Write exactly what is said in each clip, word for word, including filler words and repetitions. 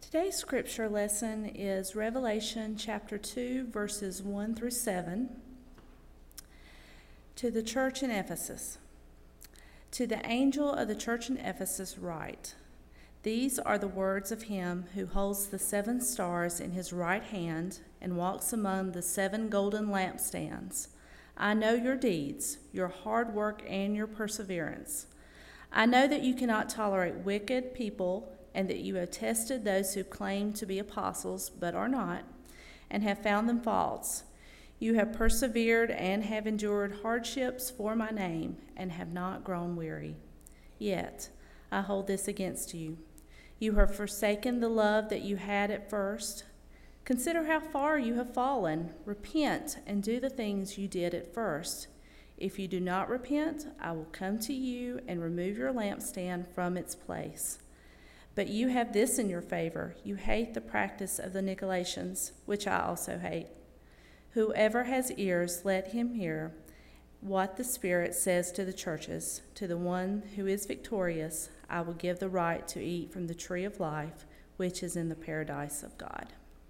Today's scripture lesson is Revelation chapter two, verses one through seven. To the church in Ephesus. To the angel of the church in Ephesus write, These are the words of him who holds the seven stars in his right hand and walks among the seven golden lampstands. I know your deeds, your hard work, and your perseverance. I know that you cannot tolerate wicked people, and that you have tested those who claim to be apostles but are not, and have found them false. You have persevered and have endured hardships for my name, and have not grown weary. Yet I hold this against you. You have forsaken the love that you had at first. Consider how far you have fallen. Repent and do the things you did at first. If you do not repent, I will come to you and remove your lampstand from its place. But you have this in your favor. You hate the practice of the Nicolaitans, which I also hate. Whoever has ears, let him hear what the Spirit says to the churches. To the one who is victorious, I will give the right to eat from the tree of life, which is in the paradise of God.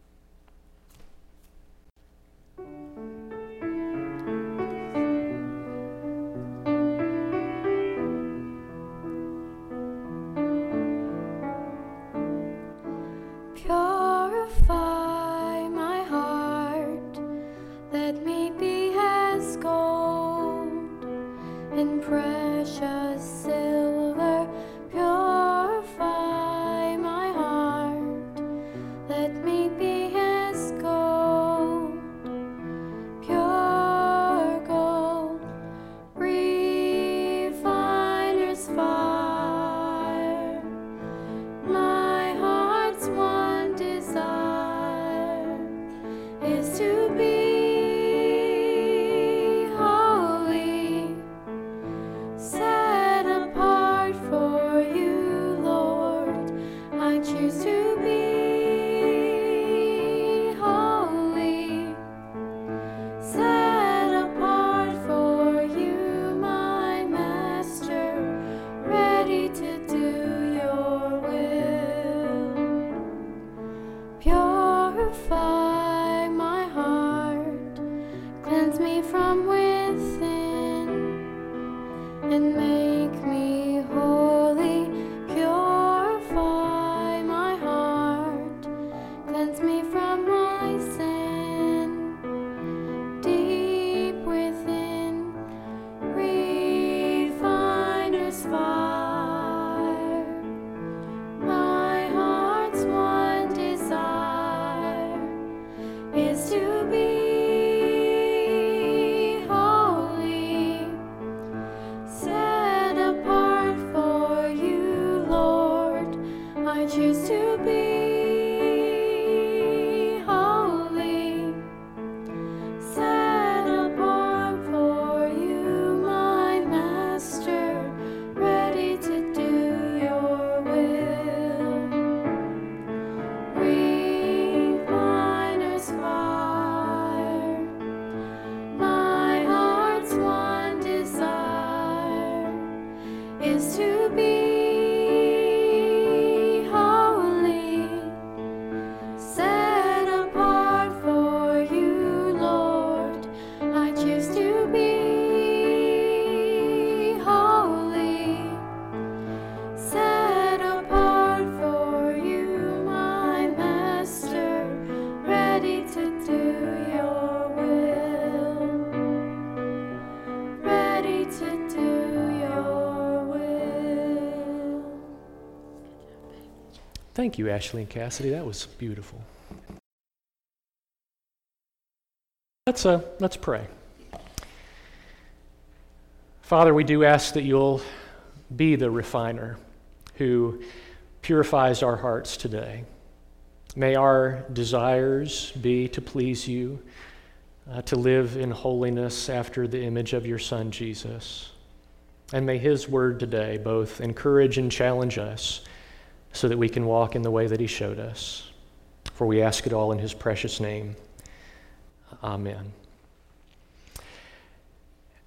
Purify my heart, let me be as gold in precious silver. Purify my heart, let me be as gold, pure gold, refiner's fire. My heart's one desire is to be holy, set apart for you, Lord. I choose to be holy, set apart for you, my Master, ready to do your will. Purify my heart, cleanse me from within, and make me holy. Purify my heart, cleanse me from my sin, deep within, refiner's fire. My heart's one desire is to be holy, set apart for you, Lord. I choose to be holy, set apart for you, my Master, ready to do your will. Refiner's fire, my heart's one desire is to be holy, set apart for you, Lord. I choose to be holy, set apart for you, my Master, ready to do your will, ready to do your will. Thank you, Ashley and Cassidy. That was beautiful. Let's uh, let's pray. Father, we do ask that you'll be the refiner who purifies our hearts today. May our desires be to please you, uh, to live in holiness after the image of your Son, Jesus. And may his word today both encourage and challenge us so that we can walk in the way that he showed us. For we ask it all in his precious name. Amen.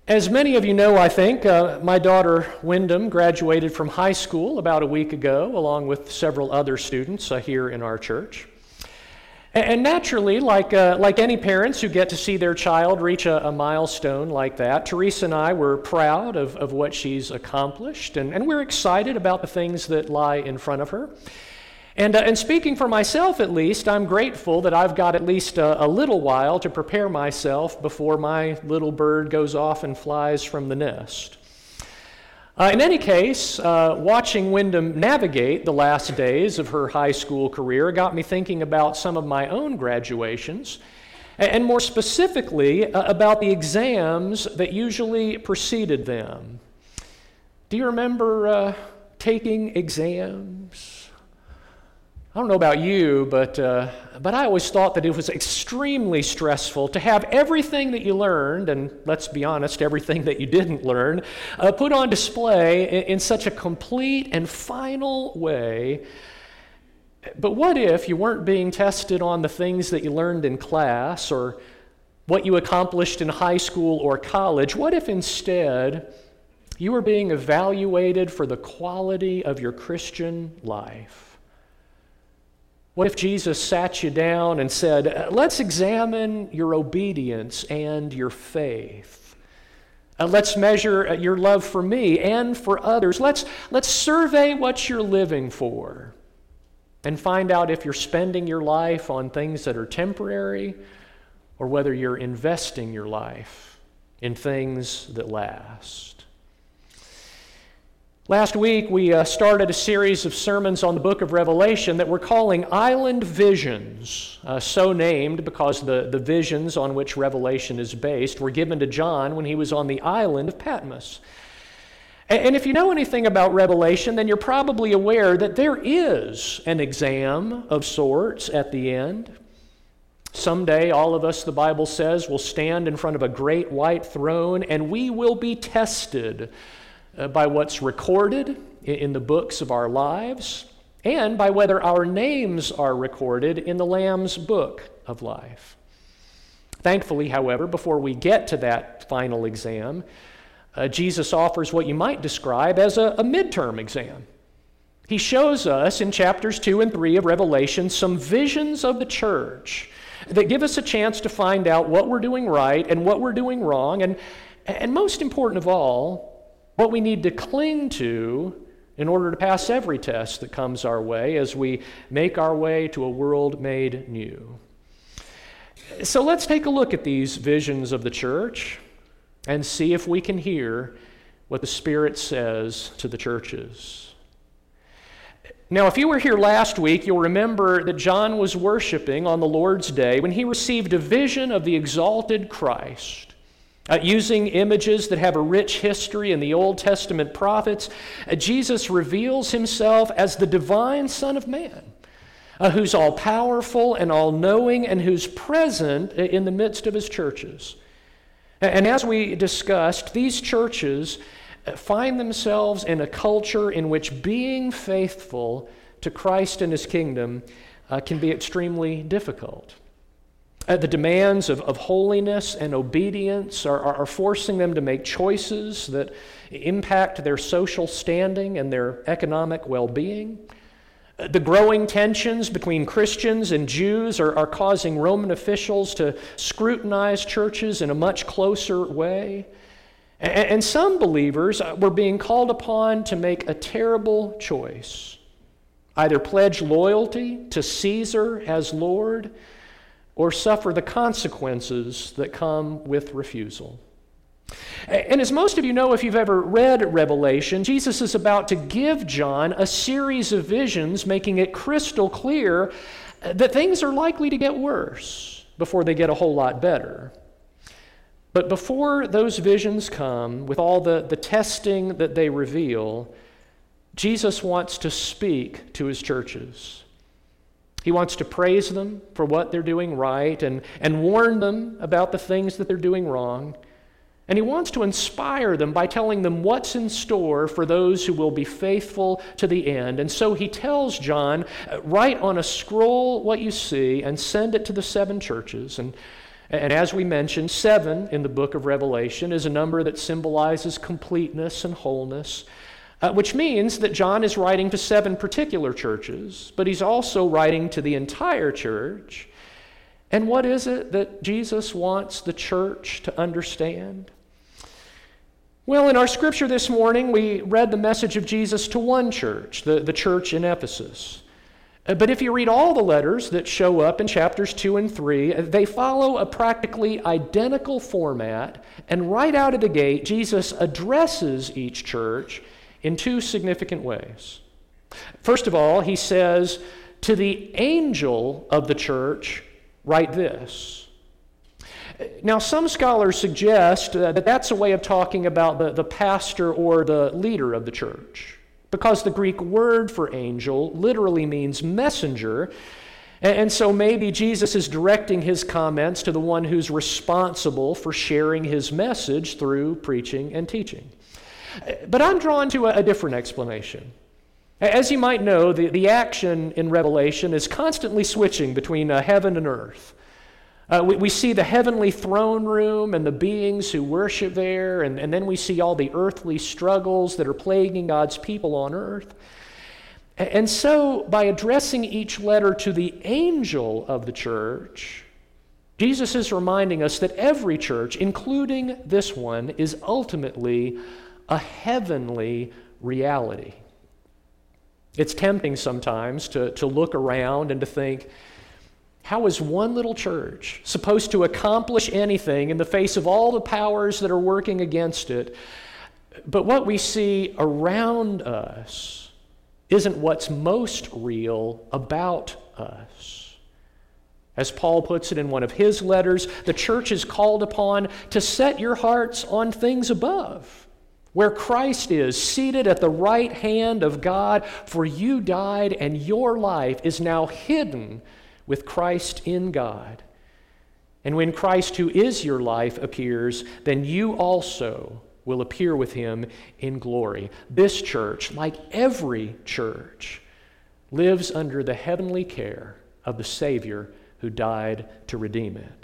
As many of you know, I think, uh, my daughter Wyndham graduated from high school about a week ago, along with several other students uh, here in our church. And naturally, like, uh, like any parents who get to see their child reach a, a milestone like that, Teresa and I were proud of, of what she's accomplished, and, and we're excited about the things that lie in front of her. And, uh, and speaking for myself at least, I'm grateful that I've got at least a, a little while to prepare myself before my little bird goes off and flies from the nest. Uh, in any case, uh, watching Wyndham navigate the last days of her high school career got me thinking about some of my own graduations, and more specifically uh, about the exams that usually preceded them. Do you remember uh, taking exams? I don't know about you, but uh, but I always thought that it was extremely stressful to have everything that you learned, and let's be honest, everything that you didn't learn, uh, put on display in, in such a complete and final way. But what if you weren't being tested on the things that you learned in class or what you accomplished in high school or college? What if instead you were being evaluated for the quality of your Christian life? What if Jesus sat you down and said, let's examine your obedience and your faith. Uh, let's measure your love for me and for others. Let's, let's survey what you're living for and find out if you're spending your life on things that are temporary or whether you're investing your life in things that last. Last week, we uh, started a series of sermons on the book of Revelation that we're calling Island Visions, uh, so named because the, the visions on which Revelation is based were given to John when he was on the island of Patmos. And, and if you know anything about Revelation, then you're probably aware that there is an exam of sorts at the end. Someday, all of us, the Bible says, will stand in front of a great white throne, and we will be tested Uh, by what's recorded in, in the books of our lives, and by whether our names are recorded in the Lamb's book of life. Thankfully, however, before we get to that final exam, uh, Jesus offers what you might describe as a, a midterm exam. He shows us in chapters two and three of Revelation some visions of the church that give us a chance to find out what we're doing right and what we're doing wrong, and, and most important of all, what we need to cling to in order to pass every test that comes our way as we make our way to a world made new. So let's take a look at these visions of the church and see if we can hear what the Spirit says to the churches. Now, if you were here last week, you'll remember that John was worshiping on the Lord's Day when he received a vision of the exalted Christ. Uh, using images that have a rich history in the Old Testament prophets, uh, Jesus reveals himself as the divine Son of Man, uh, who's all-powerful and all-knowing and who's present in the midst of his churches. And as we discussed, these churches find themselves in a culture in which being faithful to Christ and his kingdom uh, can be extremely difficult. Uh, the demands of, of holiness and obedience are, are, are forcing them to make choices that impact their social standing and their economic well-being. Uh, the growing tensions between Christians and Jews are, are causing Roman officials to scrutinize churches in a much closer way. And, and some believers were being called upon to make a terrible choice. Either pledge loyalty to Caesar as Lord, or suffer the consequences that come with refusal. And as most of you know, if you've ever read Revelation, Jesus is about to give John a series of visions, making it crystal clear that things are likely to get worse before they get a whole lot better. But before those visions come, with all the, the testing that they reveal, Jesus wants to speak to his churches. He wants to praise them for what they're doing right and, and warn them about the things that they're doing wrong. And he wants to inspire them by telling them what's in store for those who will be faithful to the end. And so he tells John, write on a scroll what you see and send it to the seven churches. And, And as we mentioned, seven in the book of Revelation is a number that symbolizes completeness and wholeness, uh, which means that John is writing to seven particular churches, but he's also writing to the entire church. And what is it that Jesus wants the church to understand? Well, in our scripture this morning, we read the message of Jesus to one church, the, the church in Ephesus. But if you read all the letters that show up in chapters two and three, they follow a practically identical format, and right out of the gate, Jesus addresses each church in two significant ways. First of all, he says, to the angel of the church, write this. Now, some scholars suggest uh, that that's a way of talking about the, the pastor or the leader of the church, because the Greek word for angel literally means messenger, and, and so maybe Jesus is directing his comments to the one who's responsible for sharing his message through preaching and teaching. But I'm drawn to a, a different explanation. As you might know, the, the action in Revelation is constantly switching between uh, heaven and earth. Uh, we, we see the heavenly throne room and the beings who worship there, and, and then we see all the earthly struggles that are plaguing God's people on earth. And, and so, by addressing each letter to the angel of the church, Jesus is reminding us that every church, including this one, is ultimately a heavenly reality. It's tempting sometimes to, to look around and to think, how is one little church supposed to accomplish anything in the face of all the powers that are working against it? But what we see around us isn't what's most real about us. As Paul puts it in one of his letters, the church is called upon to set your hearts on things above, where Christ is, seated at the right hand of God, for you died and your life is now hidden with Christ in God. And when Christ, who is your life, appears, then you also will appear with him in glory. This church, like every church, lives under the heavenly care of the Savior who died to redeem it.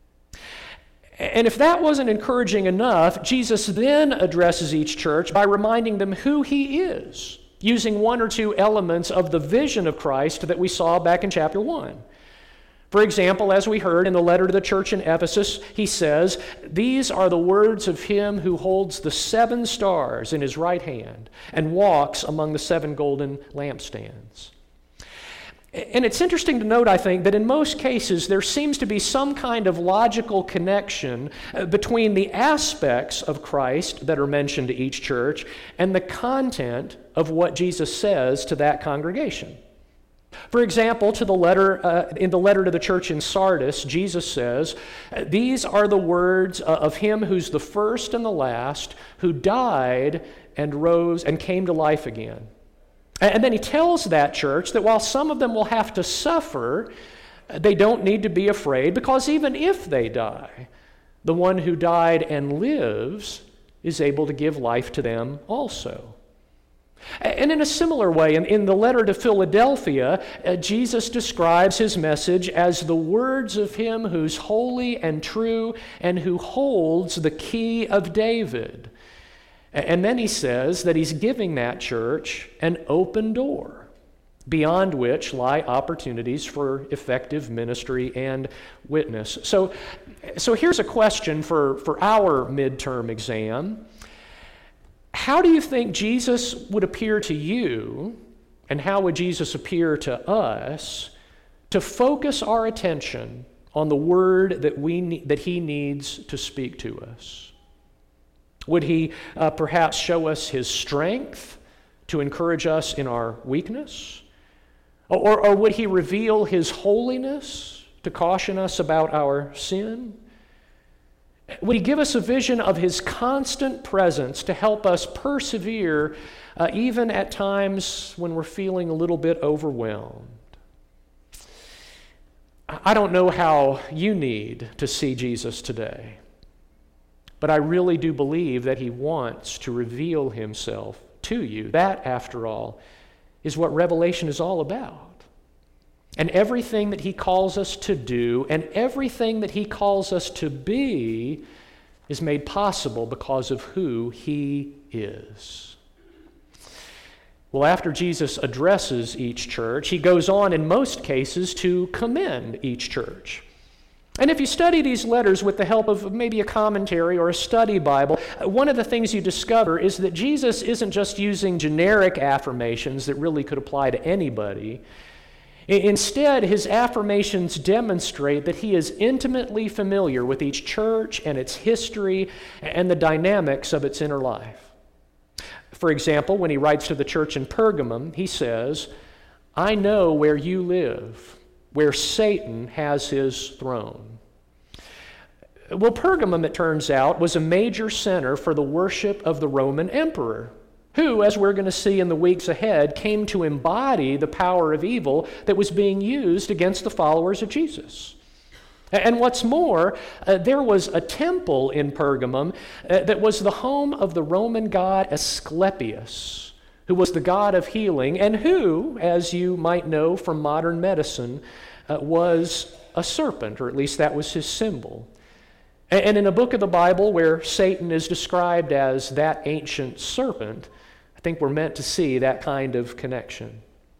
And if that wasn't encouraging enough, Jesus then addresses each church by reminding them who he is, using one or two elements of the vision of Christ that we saw back in chapter one. For example, as we heard in the letter to the church in Ephesus, he says, "These are the words of him who holds the seven stars in his right hand and walks among the seven golden lampstands." And it's interesting to note, I think, that in most cases there seems to be some kind of logical connection between the aspects of Christ that are mentioned to each church and the content of what Jesus says to that congregation. For example, to the letter uh, in the letter to the church in Sardis, Jesus says, "These are the words of him who's the first and the last, who died and rose and came to life again." And then he tells that church that while some of them will have to suffer, they don't need to be afraid, because even if they die, the one who died and lives is able to give life to them also. And in a similar way, in, in the letter to Philadelphia, uh, Jesus describes his message as the words of him who's holy and true and who holds the key of David. And then he says that he's giving that church an open door, beyond which lie opportunities for effective ministry and witness. So, so here's a question for, for our midterm exam. How do you think Jesus would appear to you, and how would Jesus appear to us, to focus our attention on the word that we ne- that he needs to speak to us? Would he uh, perhaps show us his strength to encourage us in our weakness? Or, or would he reveal his holiness to caution us about our sin? Would he give us a vision of his constant presence to help us persevere uh, even at times when we're feeling a little bit overwhelmed? I don't know how you need to see Jesus today, but I really do believe that he wants to reveal himself to you. That, after all, is what Revelation is all about. And everything that he calls us to do and everything that he calls us to be is made possible because of who he is. Well, after Jesus addresses each church, he goes on in most cases to commend each church. And if you study these letters with the help of maybe a commentary or a study Bible, one of the things you discover is that Jesus isn't just using generic affirmations that really could apply to anybody. Instead, his affirmations demonstrate that he is intimately familiar with each church and its history and the dynamics of its inner life. For example, when he writes to the church in Pergamum, he says, "I know where you live, where Satan has his throne." Well, Pergamum, it turns out, was a major center for the worship of the Roman emperor, who, as we're going to see in the weeks ahead, came to embody the power of evil that was being used against the followers of Jesus. And what's more, uh, there was a temple in Pergamum uh, that was the home of the Roman god Asclepius, who was the god of healing, and who, as you might know from modern medicine, uh, was a serpent, or at least that was his symbol. And in a book of the Bible where Satan is described as that ancient serpent, I think we're meant to see that kind of connection.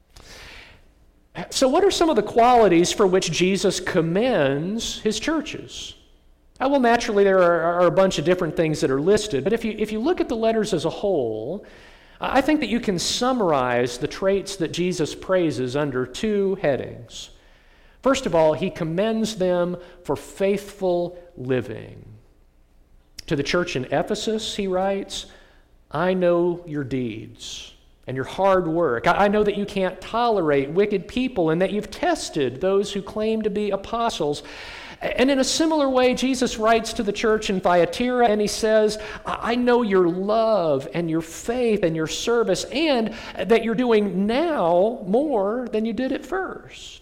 So what are some of the qualities for which Jesus commends his churches? Uh, well, naturally, there are, are a bunch of different things that are listed, but if you, if you look at the letters as a whole, I think that you can summarize the traits that Jesus praises under two headings. First of all, he commends them for faithful living. To the church in Ephesus, he writes, "I know your deeds and your hard work. I know that you can't tolerate wicked people and that you've tested those who claim to be apostles." And in a similar way, Jesus writes to the church in Thyatira and he says, "I know your love and your faith and your service, and that you're doing now more than you did at first."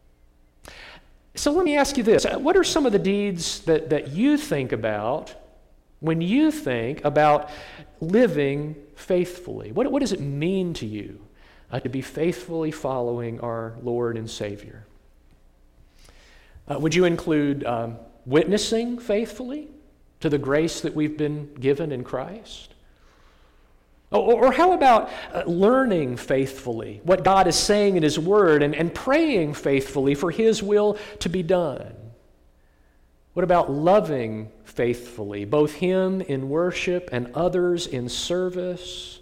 So let me ask you this. What are some of the deeds that, that you think about when you think about living faithfully? What, what does it mean to you uh, to be faithfully following our Lord and Savior? Uh, would you include um, witnessing faithfully to the grace that we've been given in Christ? Or, or how about uh, learning faithfully what God is saying in his word and, and praying faithfully for his will to be done? What about loving faithfully, both him in worship and others in service?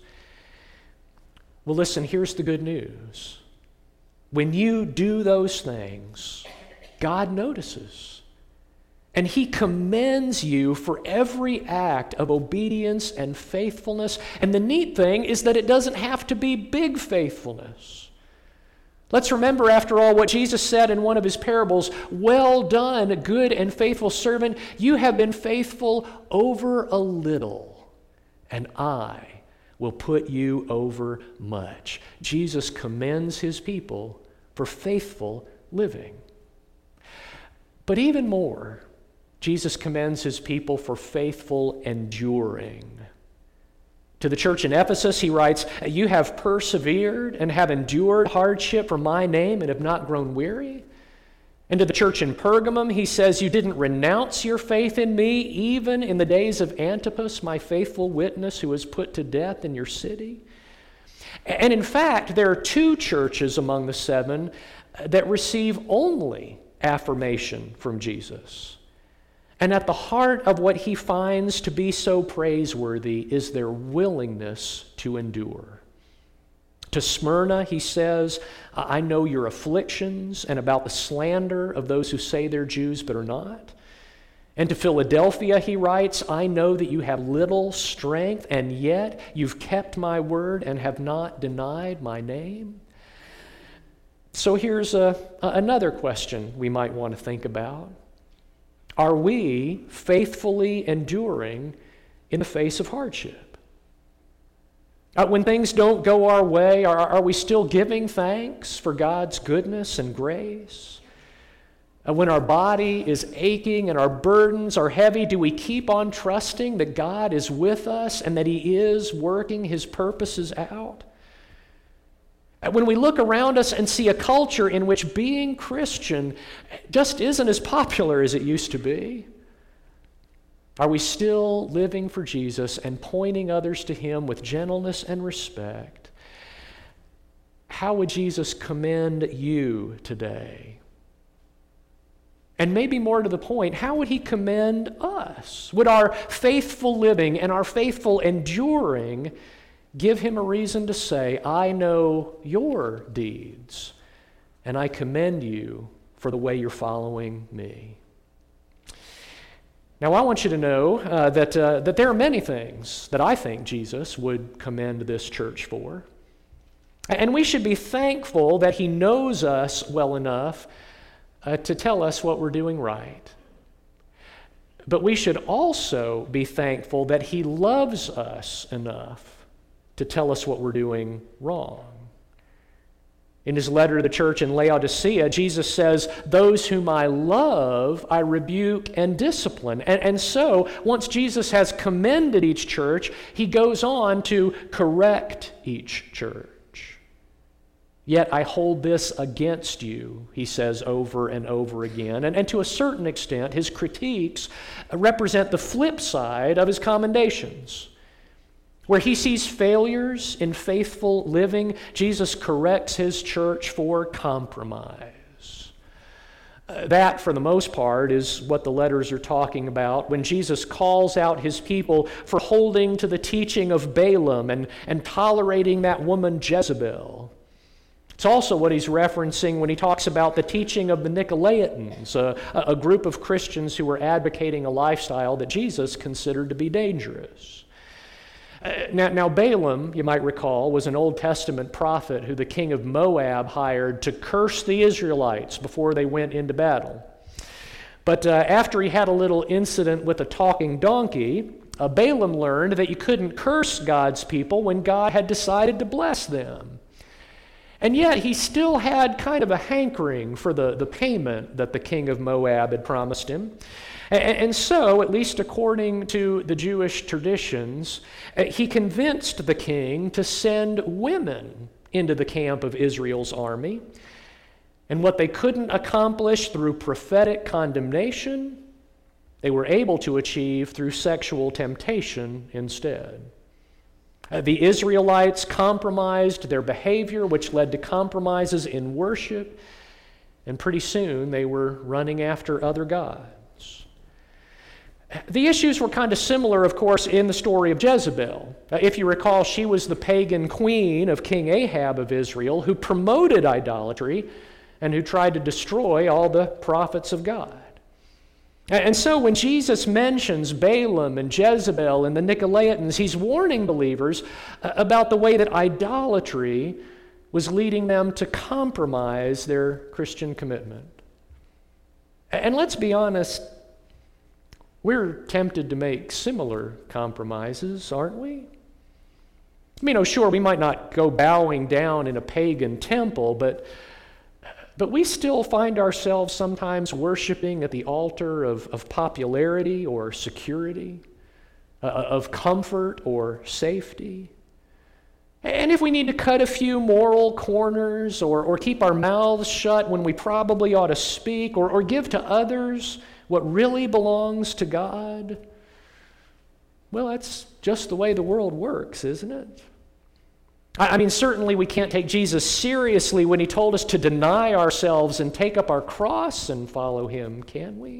Well, listen, here's the good news. When you do those things, God notices. And he commends you for every act of obedience and faithfulness. And the neat thing is that it doesn't have to be big faithfulness. Let's remember, after all, what Jesus said in one of his parables, "Well done, good and faithful servant. You have been faithful over a little, and I will put you over much." Jesus commends his people for faithful living. But even more, Jesus commends his people for faithful enduring. To the church in Ephesus, he writes, "You have persevered and have endured hardship for my name and have not grown weary." And to the church in Pergamum, he says, "You didn't renounce your faith in me, even in the days of Antipas, my faithful witness, who was put to death in your city." And in fact, there are two churches among the seven that receive only affirmation from Jesus. And at the heart of what he finds to be so praiseworthy is their willingness to endure. To Smyrna, he says, "I know your afflictions and about the slander of those who say they're Jews but are not." And to Philadelphia, he writes, "I know that you have little strength, and yet you've kept my word and have not denied my name." So here's a, another question we might want to think about. Are we faithfully enduring in the face of hardship? Uh, when things don't go our way, are, are we still giving thanks for God's goodness and grace? Uh, when our body is aching and our burdens are heavy, do we keep on trusting that God is with us and that he is working his purposes out? When we look around us and see a culture in which being Christian just isn't as popular as it used to be, are we still living for Jesus and pointing others to him with gentleness and respect? How would Jesus commend you today? And maybe more to the point, how would he commend us? Would our faithful living and our faithful enduring give him a reason to say, I know your deeds, and I commend you for the way you're following me? Now, I want you to know uh, that, uh, that there are many things that I think Jesus would commend this church for. And we should be thankful that he knows us well enough uh, to tell us what we're doing right. But we should also be thankful that he loves us enough to tell us what we're doing wrong. In his letter to the church in Laodicea, Jesus says, those whom I love, I rebuke and discipline. And, and so, once Jesus has commended each church, he goes on to correct each church. Yet I hold this against you, he says over and over again. And, and to a certain extent, his critiques represent the flip side of his commendations. Where he sees failures in faithful living, Jesus corrects his church for compromise. Uh, that, for the most part, is what the letters are talking about when Jesus calls out his people for holding to the teaching of Balaam and, and tolerating that woman Jezebel. It's also what he's referencing when he talks about the teaching of the Nicolaitans, a, a group of Christians who were advocating a lifestyle that Jesus considered to be dangerous. Uh, now, now, Balaam, you might recall, was an Old Testament prophet who the king of Moab hired to curse the Israelites before they went into battle. But uh, after he had a little incident with a talking donkey, uh, Balaam learned that you couldn't curse God's people when God had decided to bless them. And yet he still had kind of a hankering for the, the payment that the king of Moab had promised him. And, and so, at least according to the Jewish traditions, he convinced the king to send women into the camp of Israel's army. And what they couldn't accomplish through prophetic condemnation, they were able to achieve through sexual temptation instead. Uh, the Israelites compromised their behavior, which led to compromises in worship, and pretty soon they were running after other gods. The issues were kind of similar, of course, in the story of Jezebel. Uh, if you recall, she was the pagan queen of King Ahab of Israel who promoted idolatry and who tried to destroy all the prophets of God. And so when Jesus mentions Balaam and Jezebel and the Nicolaitans, he's warning believers about the way that idolatry was leading them to compromise their Christian commitment. And let's be honest, we're tempted to make similar compromises, aren't we? I mean, oh, sure, we might not go bowing down in a pagan temple, but But we still find ourselves sometimes worshiping at the altar of, of popularity or security, uh, of comfort or safety. And if we need to cut a few moral corners or, or keep our mouths shut when we probably ought to speak, or, or give to others what really belongs to God, well, that's just the way the world works, isn't it? I mean, certainly we can't take Jesus seriously when he told us to deny ourselves and take up our cross and follow him, can we?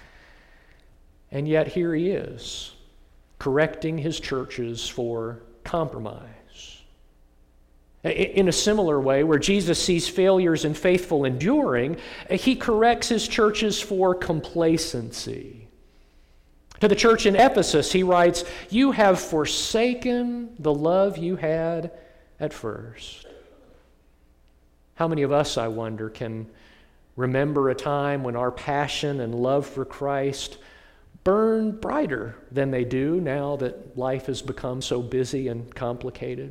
And yet here he is, correcting his churches for compromise. In a similar way, where Jesus sees failures in faithful enduring, he corrects his churches for complacency. To the church in Ephesus, he writes, "You have forsaken the love you had at first." How many of us, I wonder, can remember a time when our passion and love for Christ burned brighter than they do now that life has become so busy and complicated?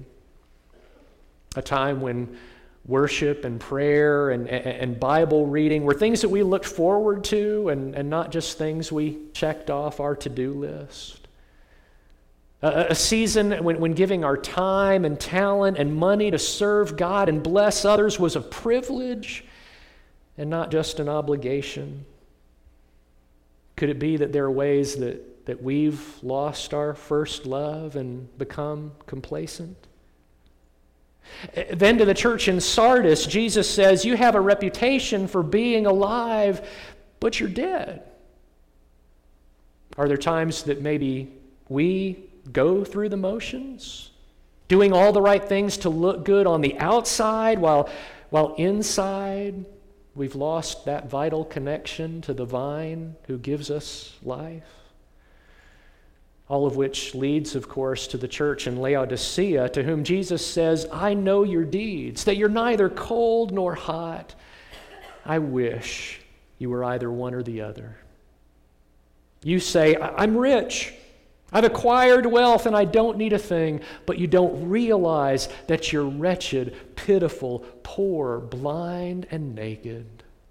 A time when worship and prayer and, and Bible reading were things that we looked forward to and, and not just things we checked off our to-do list. A, a season when, when giving our time and talent and money to serve God and bless others was a privilege and not just an obligation. Could it be that there are ways that, that we've lost our first love and become complacent? Then to the church in Sardis, Jesus says, you have a reputation for being alive, but you're dead. Are there times that maybe we go through the motions, doing all the right things to look good on the outside, while, while inside we've lost that vital connection to the vine who gives us life? All of which leads, of course, to the church in Laodicea, to whom Jesus says, I know your deeds, that you're neither cold nor hot. I wish you were either one or the other. You say, I'm rich, I've acquired wealth, and I don't need a thing, but you don't realize that you're wretched, pitiful, poor, blind, and naked.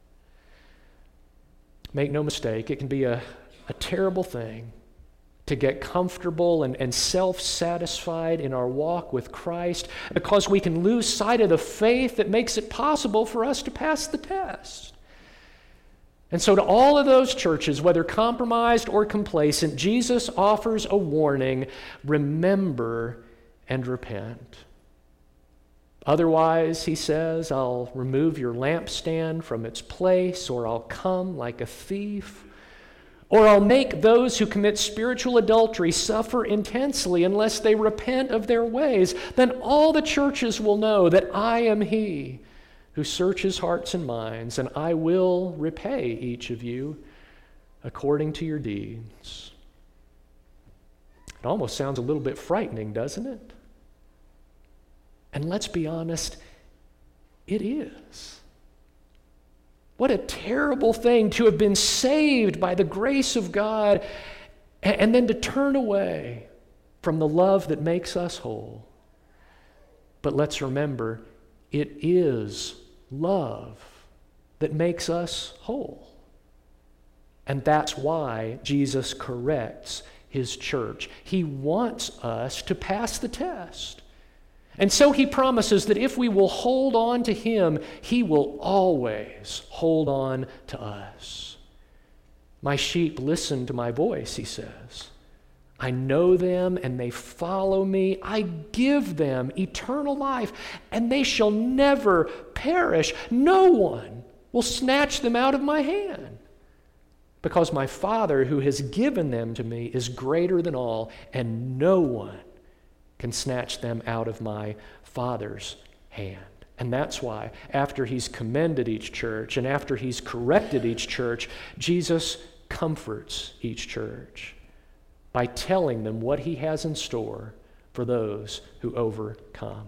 Make no mistake, it can be a, a terrible thing to get comfortable and, and self-satisfied in our walk with Christ, because we can lose sight of the faith that makes it possible for us to pass the test. And so to all of those churches, whether compromised or complacent, Jesus offers a warning: remember and repent. Otherwise, he says, I'll remove your lampstand from its place, or I'll come like a thief. Or I'll make those who commit spiritual adultery suffer intensely unless they repent of their ways. Then all the churches will know that I am he who searches hearts and minds, and I will repay each of you according to your deeds. It almost sounds a little bit frightening, doesn't it? And let's be honest, it is. What a terrible thing to have been saved by the grace of God and then to turn away from the love that makes us whole. But let's remember, it is love that makes us whole. And that's why Jesus corrects his church. He wants us to pass the test. And so he promises that if we will hold on to him, he will always hold on to us. My sheep listen to my voice, he says. I know them and they follow me. I give them eternal life and they shall never perish. No one will snatch them out of my hand, because my Father who has given them to me is greater than all, and no one can snatch them out of my Father's hand. And that's why, after he's commended each church and after he's corrected each church, Jesus comforts each church by telling them what he has in store for those who overcome.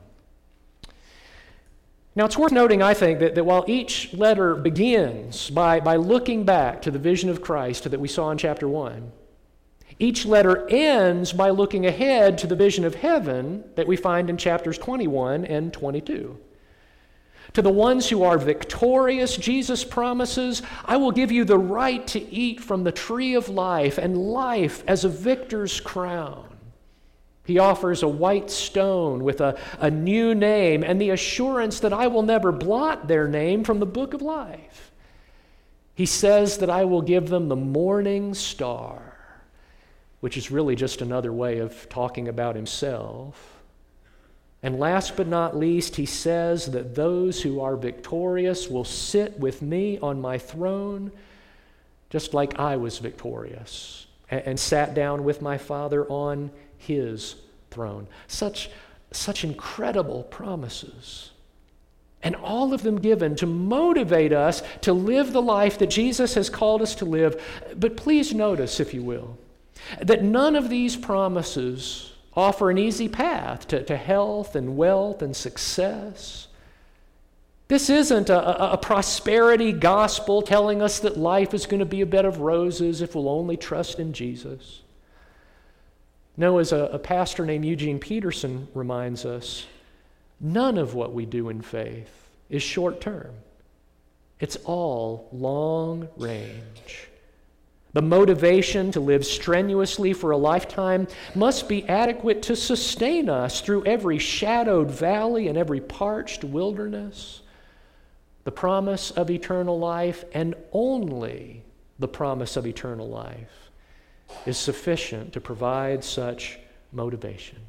Now, it's worth noting, I think, that, that while each letter begins by, by looking back to the vision of Christ that we saw in chapter one, each letter ends by looking ahead to the vision of heaven that we find in chapters twenty-one and twenty-two. To the ones who are victorious, Jesus promises, I will give you the right to eat from the tree of life, and life as a victor's crown. He offers a white stone with a, a new name and the assurance that I will never blot their name from the book of life. He says that I will give them the morning star, which is really just another way of talking about himself. And last but not least, he says that those who are victorious will sit with me on my throne, just like I was victorious and, and sat down with my Father on his throne. Such, such incredible promises. And all of them given to motivate us to live the life that Jesus has called us to live. But please notice, if you will, that none of these promises offer an easy path to, to health and wealth and success. This isn't a, a, a prosperity gospel telling us that life is going to be a bed of roses if we'll only trust in Jesus. No, as a, a pastor named Eugene Peterson reminds us, none of what we do in faith is short term. It's all long range. The motivation to live strenuously for a lifetime must be adequate to sustain us through every shadowed valley and every parched wilderness. The promise of eternal life, and only the promise of eternal life, is sufficient to provide such motivation.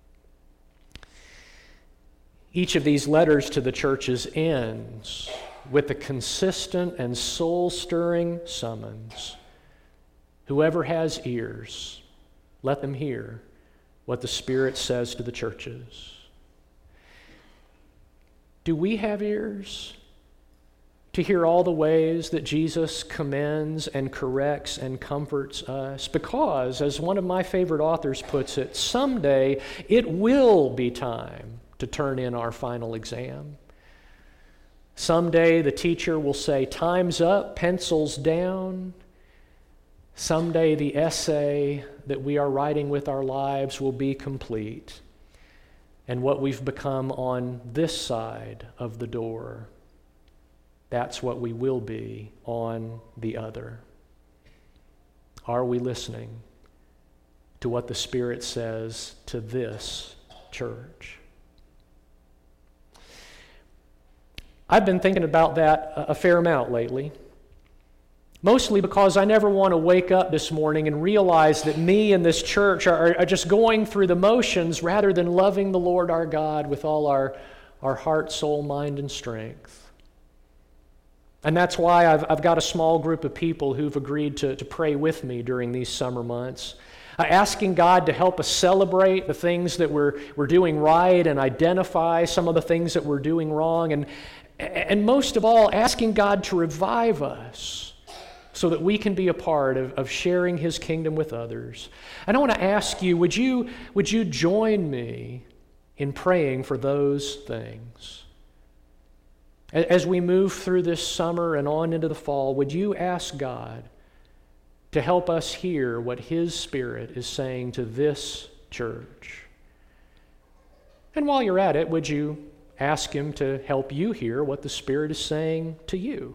Each of these letters to the churches ends with a consistent and soul-stirring summons. Whoever has ears, let them hear what the Spirit says to the churches. Do we have ears to hear all the ways that Jesus commends and corrects and comforts us? Because, as one of my favorite authors puts it, someday it will be time to turn in our final exam. Someday the teacher will say, "Time's up, pencils down." Someday the essay that we are writing with our lives will be complete, and what we've become on this side of the door, that's what we will be on the other. Are we listening to what the Spirit says to this church? I've been thinking about that a fair amount lately. Mostly because I never want to wake up this morning and realize that me and this church are, are just going through the motions rather than loving the Lord our God with all our, our heart, soul, mind, and strength. And that's why I've, I've got a small group of people who've agreed to, to pray with me during these summer months, uh, asking God to help us celebrate the things that we're, we're doing right and identify some of the things that we're doing wrong, and, and most of all, asking God to revive us so that we can be a part of, of sharing His kingdom with others. And I want to ask you, would you, would you join me in praying for those things? As we move through this summer and on into the fall, would you ask God to help us hear what His Spirit is saying to this church? And while you're at it, would you ask Him to help you hear what the Spirit is saying to you?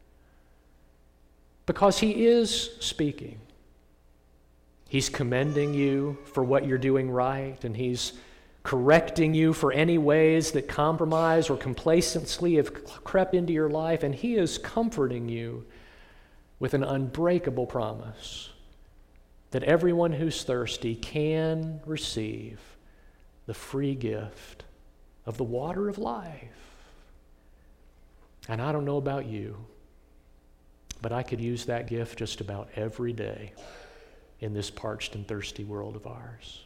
Because He is speaking. He's commending you for what you're doing right, and He's correcting you for any ways that compromise or complacency have crept into your life, and He is comforting you with an unbreakable promise that everyone who's thirsty can receive the free gift of the water of life. And I don't know about you, but I could use that gift just about every day in this parched and thirsty world of ours.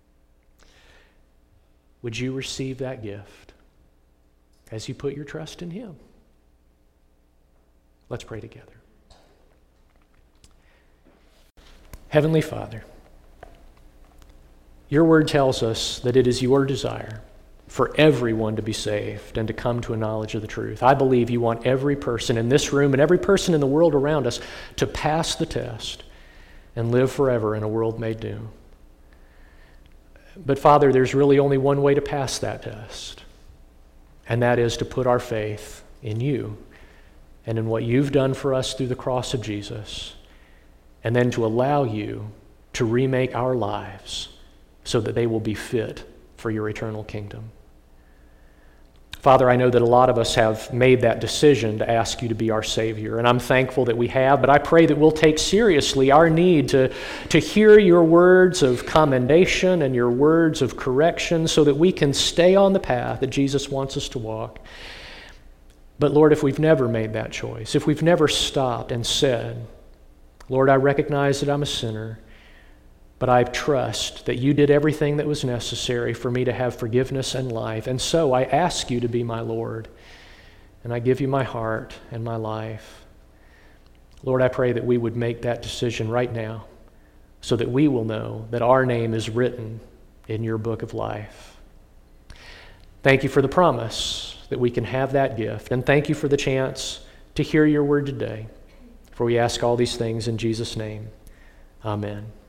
Would you receive that gift as you put your trust in Him? Let's pray together. Heavenly Father, your word tells us that it is your desire for everyone to be saved and to come to a knowledge of the truth. I believe you want every person in this room and every person in the world around us to pass the test and live forever in a world made new. But Father, there's really only one way to pass that test, and that is to put our faith in you and in what you've done for us through the cross of Jesus, and then to allow you to remake our lives so that they will be fit for your eternal kingdom. Father, I know that a lot of us have made that decision to ask you to be our Savior, and I'm thankful that we have, but I pray that we'll take seriously our need to, to hear your words of commendation and your words of correction so that we can stay on the path that Jesus wants us to walk. But Lord, if we've never made that choice, if we've never stopped and said, Lord, I recognize that I'm a sinner, but I trust that you did everything that was necessary for me to have forgiveness and life. And so I ask you to be my Lord, and I give you my heart and my life. Lord, I pray that we would make that decision right now so that we will know that our name is written in your book of life. Thank you for the promise that we can have that gift, and thank you for the chance to hear your word today. For we ask all these things in Jesus' name. Amen.